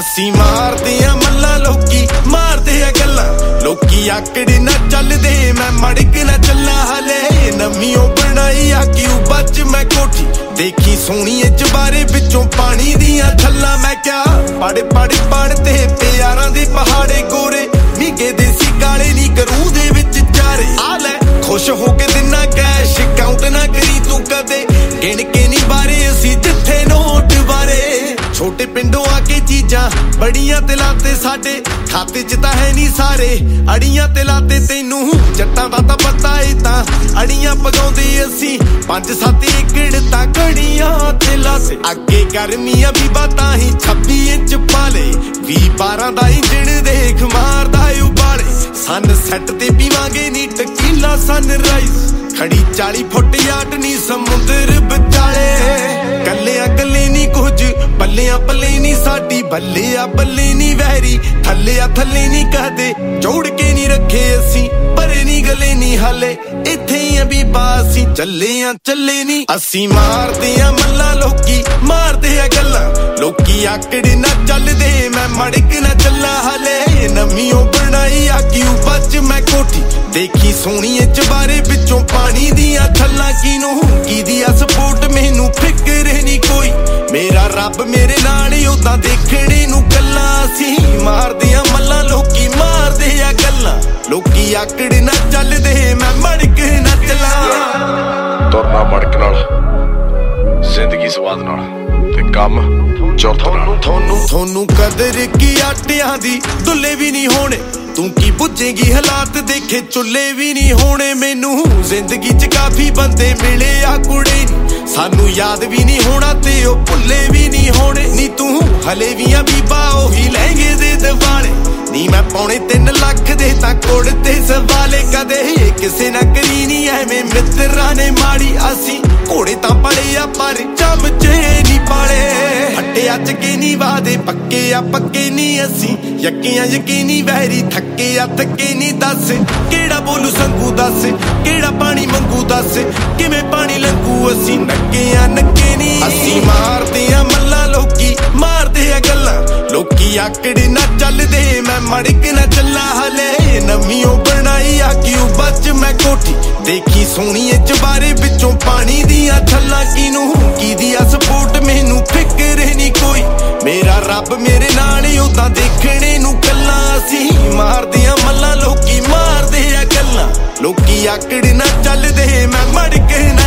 ਅਸੀਂ ਮਾਰਦੇ ਆ ਮੱਲਾ ਲੋਕੀ ਮਾਰਦੇ ਆ ਗੱਲਾਂ ਲੋਕੀ ਆਕੜੇ ਨਾ ਚੱਲਦੇ ਮੈਂ ਮੜਕ ਨਾ ਚੱਲਾਂ ਹਲੇ ਨਵੀਂ ਉਹ ਬਣਾਈ ਆ ਕਿਊਬਾ ਚ ਮੈਂ ਕੋਠੀ ਦੇਖੀ ਸੋਹਣੀ ਚਬਾਰੇ ਵਿੱਚੋਂ ਪਾਣੀ ਦੀਆਂ ਛੱਲਾਂ ਮੈਂ ਕਿਹਾ ਪੜ ਤੇ ਪਿਆਰਾਂ ਦੇ ਪਹਾੜੇ ਗੋਰੇ ਨਿੱਗੇ ਦੇਸੀ ਕਾਲੇ ਨੀ ਕਰੂ ਦੇ ਵਿੱਚ ਚਾਰੇ ਆ ਲੈ ਖੁਸ਼ ਹੋ ਕੇ ਦਿਨਾ ਕੈਸ਼ ਕਾਊਂਟ ਨਾ ਕਰੀ ਤੂੰ ਕਦੇ ਗਿਣ ਕੇ ਨੀ ਬਾਰੇ ਅਸੀਂ ਜਿੱਥੇ ਨੋਟ ਬਾਰੇ ਛੋਟੇ ਪਿੰਡੋਂ ਆ ਕੇ ਚੀਜ਼ਾਂ ਬੜੀਆਂ ਤੇ ਲਾਤੇ ਸਾਡੇ ਖਾਤੇ ਚ ਤਾਂ ਹੈ ਨੀ ਸਾਰੇ ਅੜੀਆਂ ਤੇ ਲਾਤੇ ਤੈਨੂੰ ਜੱਟਾਂ ਦਾ ਤਾਂ ਪਤਾ ਏ ਤਾਂ ਅੜੀਆਂ ਪਗਾਉਂਦੇ ਅਸੀਂ 5-7 ਏਕੜ ਤਾਂ ਘੜੀਆਂ ਤੇ ਲਾਤੇ ਅੱਗੇ ਗਰਮੀਆਂ ਵੀ ਬਾਤਾਂ ਹੀ 26 ਇੰਚ ਪਾਲੇ 20-12 ਦਾ ਇੰਜਣ ਦੇਖ ਮਾਰਦਾ ਉਬਾਲੇ ਸਨ ਸੈੱਟ ਤੇ ਪੀਵਾਂਗੇ ਨੀ ਟਕੀਲਾ ਸਨਰਾਈਜ਼ ਖੜੀ 40 ਫੁੱਟ ਯਾਟ ਨੀ ਸਮੁੰਦਰ ਵਿਚਾਲੇ ਕੱਲੇ ਨੀ ਕੁਝ ਪੱਲੇ ਨੀ ਸਾਡੀ ਬੱਲੇ ਨੀ ਵਹਿਰੀ ਥੱਲੇ ਨੀ ਕਹਦੇ ਜੋੜ ਕੇ ਨੀ ਰੱਖੇ ਅਸੀਂ ਪਰੇ ਨੀ ਗਲੇ ਨੀ ਹਾਲੇ ਇੱਥੇ ਹੀ ਬੀਬਾ ਅਸੀਂ ਚੱਲੇ ਨੀ ਅਸੀਂ ਮਾਰਦੇ ਆ ਮੱਲਾ ਲੋਕੀ ਮਾਰਦੇ ਆ ਗੱਲਾਂ ਲੋਕੀ ਆਕੜੇ ਨਾ ਚੱਲਦੇ ਮੈਂ ਮੜਕ ਨਾ ਚੱਲਾਂ ਹਲੇ ਨਵੀਂ ਉਹ ਬਣਾਈ ਆ ਕਿਊਬਾ ਚ ਮੈਂ ਕੋਠੀ ਦੇਖੀ ਸੋਹਣੀ ਚਬਾਰੇ ਵਿੱਚੋਂ ਪਾਣੀ ਦੀਆਂ ਛੱਲਾਂ ਕਿਹਦੀ ਆ ਸਪੋਰਟ ਮੈਨੂੰ ਫਿਕਰ ਨੀ ਕੋਈ ਮੇਰਾ ਰੱਬ ਮੇਰੇ ਨਾਲ ਉਦਾਂ ਦੇਖਣੇ ਨੂੰ ਗੱਲਾਂ ਅਸੀਂ ਮਾਰਦੇ ਆ ਮੱਲਾ ਲੋਕੀ ਮਾਰਦੇ ਆ ਗੱਲਾਂ ਲੋਕੀ ਆਕੜੇ ਨਾ ਚੱਲਦੇ ਮੈਂ ਮੜਕ ਨਾ ਚੱਲਾਂ ਤੁਰਨਾ ਮੜਕ ਨਾਲ ਜ਼ਿੰਦਗੀ ਸਵਾਦ ਨਾਲ ਤੇ ਕੰਮ ਚੁਰਤ ਨਾਲ ਤੁਹਾਨੂੰ ਕਦਰ ਕੀ ਆਟਿਆਂ ਦੀ ਦੁੱਲੇ ਵੀ ਨਹੀਂ ਹੋਣੇ ਤੂੰ ਕੀ ਪੁੱਛੇਗੀ ਹਾਲਾਤ ਦੇਖੇ ਚੁੱਲੇ ਵੀ ਨਹੀਂ ਹੋਣੇ ਮੈਨੂੰ ਜ਼ਿੰਦਗੀ ਚ ਕਾਫੀ ਬੰਦੇ ਮਿਲੇ ਆ ਕੁੜੇ ਸਾਨੂੰ ਯਾਦ ਵੀ ਨਹੀਂ ਹੋਣਾ ਤੇ ਉਹ ਭੁੱਲੇ ਵੀ ਨਹੀਂ ਹੋਣੇ ਨੀ ਤੂੰ ਹਲੇ ਵੀ ਆ ਬੀਬਾ ਉਹੀ ਲਹਿੰਗੇ ਦੇ ਦਿਵਾਲੇ ਨੀ ਮੈਂ ਪੌਣੇ 3 ਲੱਖ ਦੇ ਤਾਂ ਕੋੜ ਤੇ ਸਵਾਲੇ ਕਦੇ ਕਿਸੇ ਨਾ ਕਰੀ ਨੀ ਐਵੇਂ ਮਿੱਤਰਾਂ ਨੇ ਮਾੜੀ ਅਸੀਂ ਘੋੜੇ ਤਾਂ ਪੜੇ ਆ ਪਰ ਚਮਚੇ ਨੀ ਪਾਲੇ ਫੱਟਿਆ ਚ ਕੇ ਨੀ ਵਾਦੇ ਪੱਕੇ ਨੀ ਅਸੀਂ ਯਕੀਨੀ ਵਹਿਰੀ ਥੱਕੇ ਨੀ ਦੱਸ ਕਿਹੜਾ ਬੋਲੂ ਸੰਗੂ ਦੱਸ ਕਿਹੜਾ ਪਾਣੀ ਮੰਗੂ ਦੱਸ ਕਿਵੇਂ ਪਾਣੀ ਲੰਗੂ ਅਸੀਂ ਨੱਕੇ ਨੀ ਅਸੀਂ ਮਾਰਦੇ ਆ ਮੱਲਾ ਲੋਕੀ ਮਾਰਦੇ ਆ ਗੱਲਾਂ ਲੋਕੀ ਆਕੜੇ ਨਾ ਚੱਲਦੇ ਮੈਂ ਮੜਕ ਨਾ ਚੱਲਾਂ ਹਲੇ ਨਵੀਂ ਉਹ ਬਣਾਈ ਆ ਕਿਊਬਾ ਚ ਮੈਂ ਕੋਠੀ ਦੇਖੀ ਸੋਹਣੀ ਚਬਾਰੇ ਵਿੱਚੋਂ ਪਾਣੀ ਦੀਆਂ ਛੱਲਾਂ ਕਿਹਦੀ ਆ ਸਪੋਰਟ ਮੈਨੂੰ ਫਿਕਰ ਨੀ ਕੋਈ ਮੇਰਾ ਰੱਬ ਮੇਰੇ ਨਾਲ ਉਦਾਂ ਦੇਖਣੇ ਨੂੰ ਗੱਲਾਂ ਅਸੀਂ ਮਾਰਦੇ ਆ ਮੱਲਾ ਲੋਕੀ ਮਾਰਦੇ ਆ ਗੱਲਾਂ ਲੋਕੀ ਆਕੜੇ ਨਾ ਚੱਲਦੇ ਮੈਂ ਮੜਕ